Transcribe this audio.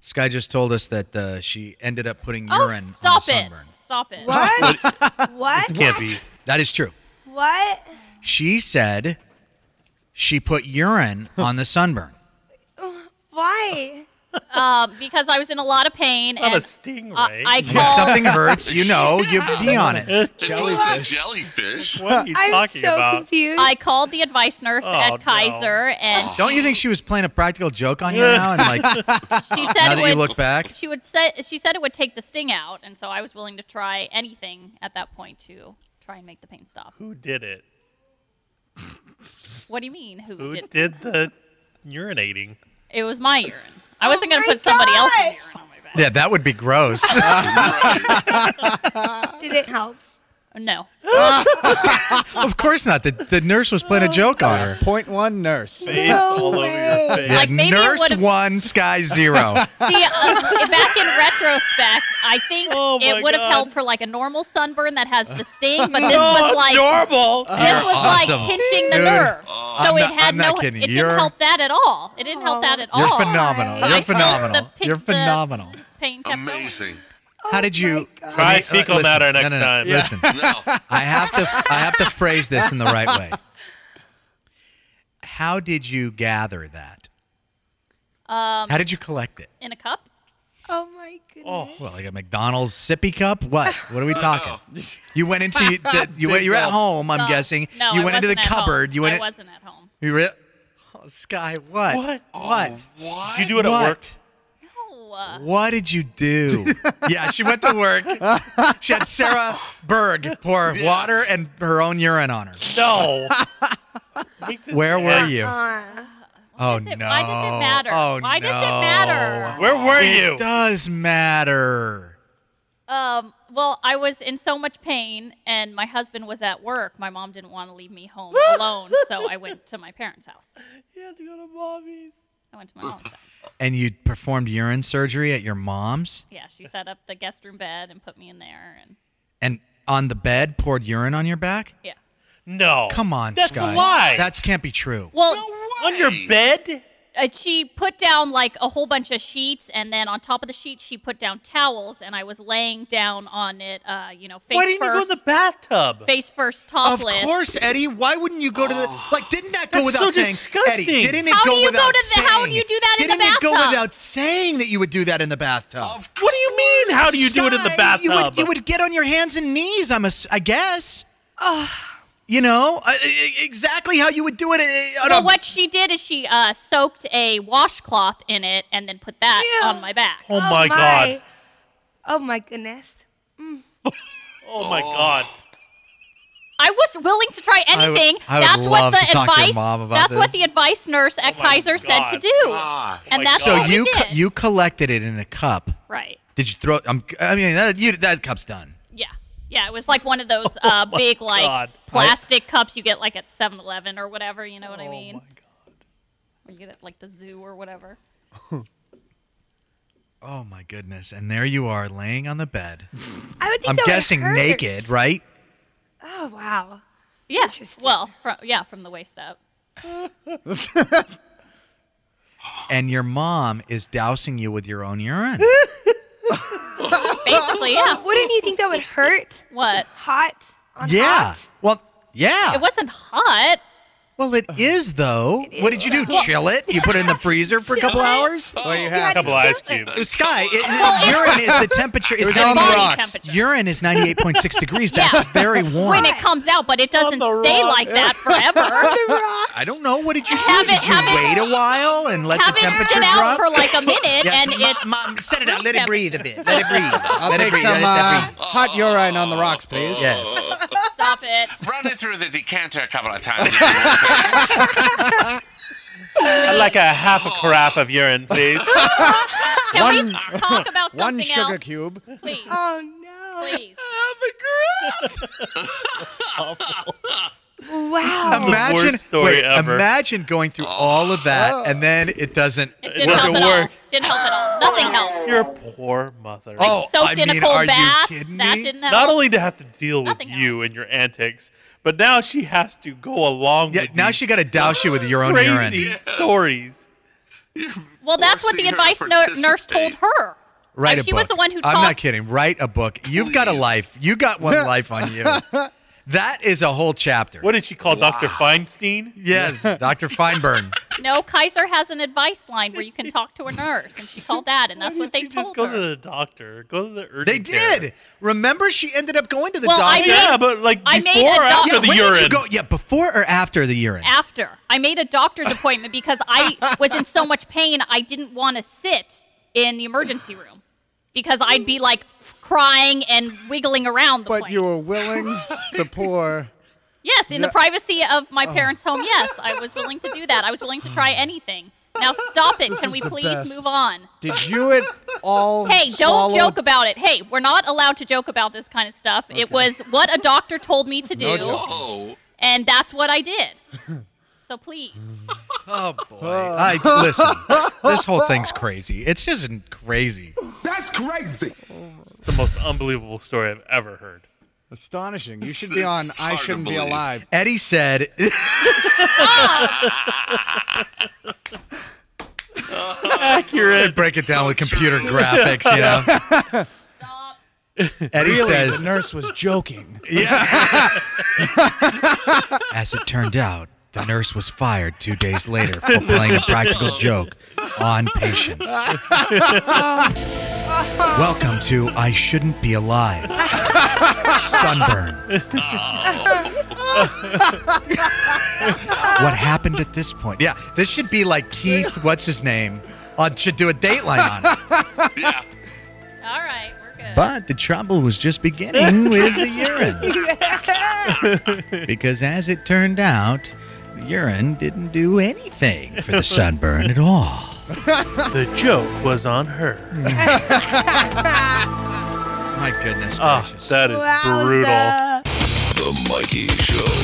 Sky just told us that she ended up putting urine on stop a sunburn. Stop it. What? What? This can't be. That is true. What? She said she put urine on the sunburn. Why? Because I was in a lot of pain. Not and a stingray. I When called. something hurts, you be on it. It's not jellyfish. What are you I'm talking so about? confused. I called the advice nurse Oh, at no. Kaiser, and Don't you think she was playing a practical joke on you now? And like, she said now it that would. you look back, She said it would take the sting out, and so I was willing to try anything at that point to try and make the pain stop. Who did it? What do you mean? Who did the urinating? It was my urine. I Oh wasn't going to my put somebody else's gosh! urine on my back. yeah, that would be gross. Did it help? No. Of course not. The nurse was playing a joke on her. Point one nurse. Face No all over way. your face. Yeah, Like, maybe it nurse would've- 1, Sky 0. See, back in retrospect, I think Oh my it would have God. helped for like a normal sunburn that has the sting, but this was like normal. this was awesome. like pinching the Dude. nerve. So I'm it not- had I'm not no. kidding. It You're- didn't help that at all. It didn't help that at You're all. phenomenal. I You're felt phenomenal. the You're phenomenal. Pain kept Amazing. How did you my God. Try let me- fecal listen, matter next no. time. Yeah. Listen, No. I have to phrase this in the right way. How did you gather that? going. How did you collect it? In a cup. Oh my goodness. Oh, Well, like a McDonald's sippy cup? What? What are we talking? You went into you're at home. I'm guessing. No, you I went into the wasn't at cupboard. home. You went. I wasn't at home. You re- oh, Sky, what? What? What? What? Did you do it at What? work? No. What did you do? Yeah, she went to work. She had Sarah Berg pour water and her own urine on her. No. Make this Where were end. you? Oh, Why does it no. matter? Oh, Why no. does it matter? Where were It you? does matter. Well, I was in so much pain, and my husband was at work. My mom didn't want to leave me home alone, so I went to my parents' house. You had to go to mommy's. I went to my mom's house. And you performed urine surgery at your mom's? Yeah, she set up the guest room bed and put me in there, and And on the bed poured urine on your back? yeah. No. Come on, That's Sky. a lie. That can't be true. Well, on your bed? she put down like a whole bunch of sheets, and then on top of the sheets, she put down towels, and I was laying down on it, face Why didn't first. you go in the bathtub? Face first, Of topless. course, Eddie. Why wouldn't you go to the didn't that go That's without so saying? disgusting. Eddie, didn't it How go do you without go to the- saying? how do you do that in the Didn't it go bathtub? without saying that you would do that in the bathtub? Of What do you mean? How do you do it in the Sky, bathtub? You would get on your hands and knees. I guess. You know exactly how you would do it. On Well, a- what she did is she soaked a washcloth in it and then put that Ew. on my back. Oh my god. Oh my goodness. Oh my god. I was willing to try anything. I would That's love what to the talk to your advice. mom about That's what this. the advice nurse at Oh my Kaiser said God. to do, God. and my that's God. what so we did. you collected it in a cup. Right? Did you throw? That cup's done. Yeah. Yeah. It was like one of those big like God. plastic cups you get like at 7-Eleven or whatever. You know what I mean? Oh my god. Or you get it at, like the zoo or whatever. Oh my goodness! And there you are, laying on the bed. I would think I'm that would guessing hurt. naked, right? Oh wow. Yeah. Interesting. Well, from the waist up. And your mom is dousing you with your own urine. Basically, yeah. Wouldn't you think that would hurt? What? Hot on Yeah. hot? Well, yeah. It wasn't hot. Well, it is though. What did you do? Chill it? You put it in the freezer for a couple hours? Well, you You have had A couple to ice chill it. cubes. Sky, urine is the temperature. It's was on the Body rocks. temperature. Urine is 98.6 degrees. That's Yeah. very warm. When it comes out, but it doesn't the stay rock. like that forever. I don't know. What did you do? Have it- Did you have it- wait a while and let Have the it temperature sit out drop? for like a minute, Yes, and it's Mom, set it out. room Let it breathe a temperature. bit. Let it breathe. I'll Let it take breathe. some Let it breathe. hot urine on the rocks, please. Yes. Stop it. Run it through the decanter a couple of times. I'd like a half a carafe of urine, please. Can we talk about One something sugar else, cube. please? Oh no. Please. Wow. Imagine, worst story ever. imagine going through all of that and then it doesn't. It didn't help doesn't at all. work. Didn't help at all. Nothing helped. You're a poor mother. Oh, Soaked in a cold are bath. you kidding That me? didn't help. Not only to have to deal with Nothing you and your antics, but now she has to go along Yeah, with now these she got to douse you with your own crazy urine. stories. Well, that's what the forcing her advice to nurse told participate. her. Write a She book. was the one who I'm taught. not kidding. Write a book. You've got a Please. life. You got one life on you. That is a whole chapter. What did she call Dr. Feinstein? Yes, Dr. Feinberg. No, Kaiser has an advice line where you can talk to a nurse, and she called that, and that's Why what they didn't you just told go to her. the doctor. Go to the urgent They care. did. Remember, she ended up going to the Well, I doctor. made- Yeah, but like I made before or a doc- after Yeah, the when urine? did you go? Yeah, before or after the urine? After. I made a doctor's appointment because I was in so much pain, I didn't want to sit in the emergency room because I'd be like crying and wiggling around the But place. you were willing to pour. Yes, in the Yeah. privacy of my parents' home, yes, I was willing to do that. I was willing to try anything. Now stop it. This Can is we the please best. move on? Did you at all Hey, swallow? don't joke about it. Hey, we're not allowed to joke about this kind of stuff. It was what a doctor told me to No do, joke. Oh. and that's what I did. So please. Oh boy! Listen. This whole thing's crazy. It's just crazy. That's crazy. It's the most unbelievable story I've ever heard. Astonishing. You should be on It's I hard to Shouldn't Be believe. Alive. Eddie said. Accurate. Break it down So with computer true. graphics, you know. Stop. Eddie Really, says. the nurse was joking. As it turned out, the nurse was fired 2 days later for playing a practical joke on patients. Welcome to I Shouldn't Be Alive. Sunburn. What happened at this point? Yeah, this should be like Keith, what's his name, should do a Dateline on it. Yeah. All right, we're good. But the trouble was just beginning with the urine. Because as it turned out, the urine didn't do anything for the sunburn at all. The joke was on her. My goodness Ah, gracious. that is brutal. Wowza. The Mikey Show.